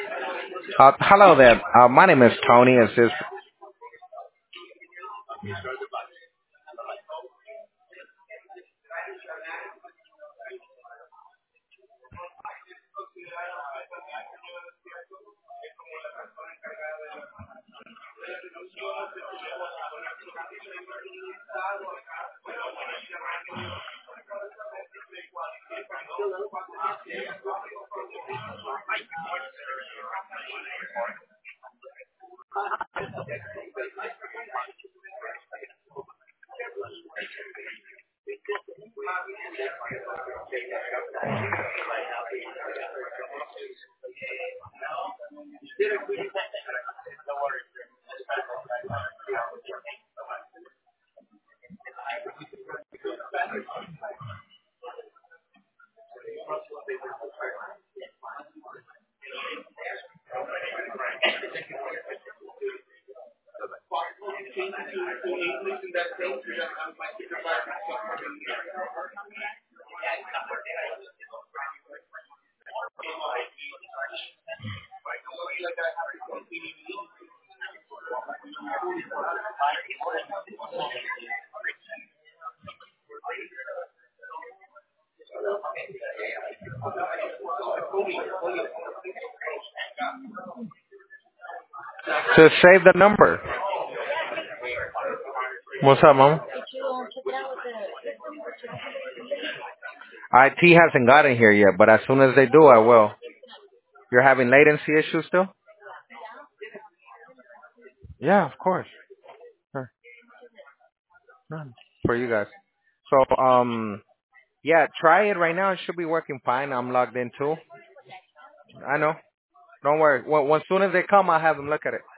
Hello there. My name is Tony. Is this? To save the number. What's up, Mom? IT hasn't gotten here yet, but as soon as they do, I will. You're having latency issues still? Yeah, of course. Sure. None. For you guys. So, yeah, try it right now. It should be working fine. I'm logged in too. I know. Don't worry. Well, as soon as they come, I'll have them look at it.